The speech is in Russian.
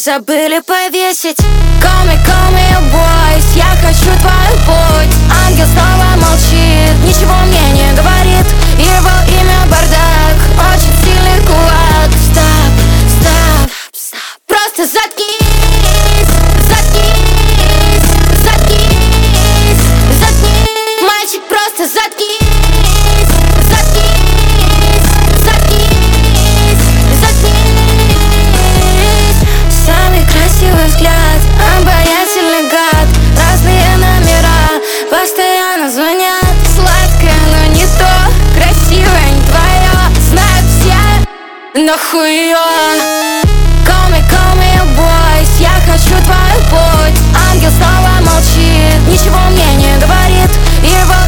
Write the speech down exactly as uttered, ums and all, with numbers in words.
забыли повесить. Call me, call me a boys, я хочу твою путь. Ангел снова молчит, ничего мне не говорит. Его имя бардак, очень сильный кулак. Стоп, стоп, стоп, просто заткнись, заткнись, заткнись, заткнись. Мальчик, просто заткнись, заткнись, заткнись, заткнись. Самый красивый взгляд, обаятельный гад. Разные номера постоянно звонят. Сладкое, но не то, красивое, не твое. Знают все, но хуё. Call me, call me a boys, я хочу твою путь. Ангел снова молчит, ничего мне не говорит. Его